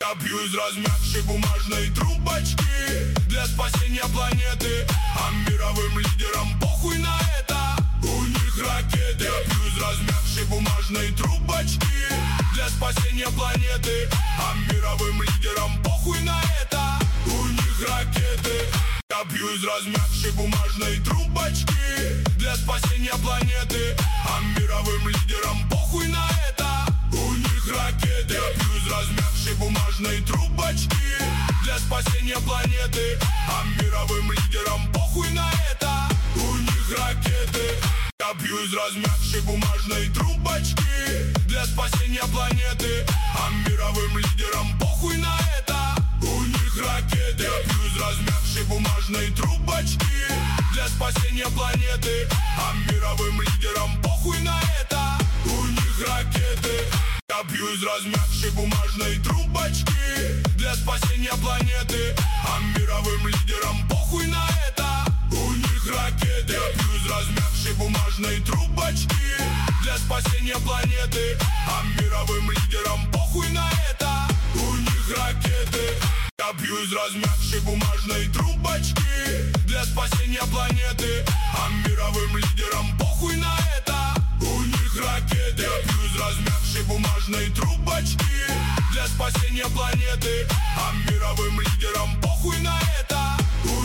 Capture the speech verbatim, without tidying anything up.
Я пью из размягшей бумажной трубочки для спасения планеты, а мировым лидерам похуй на это, у них ракеты. Я пью из размягшей бумажной трубочки для спасения планеты, а мировым лидерам похуй на это, у них ракеты. Я пью из размягшей бумажной трубочки для спасения планеты, а мировым лидерам похуй на это, у них ракеты. Я пью из размягшей бумажной трубочки для спасения планеты, а мировым лидерам похуй на это, у них ракеты. Я пью из размягшей бумажной трубочки для спасения планеты, а мировым лидерам похуй на это, у них ракеты. Я пью из размягшей бумажной трубочки для спасения планеты, а мировым лидерам похуй на это, у них ракеты. Я пью из размягшей бумажной трубочки для спасения планеты, а мировым лидерам похуй на это, у них ракеты. Я пью из размягшей бумажной трубочки для спасения планеты, а мировым лидерам похуй на это, у них ракеты. Я пью из размягшей бумажной трубочки для спасения планеты, а мировым лидерам похуй на это, у них ракеты. Я пью из размягшей бумажной трубочки для спасения планеты, а мировым лидерам похуй на это.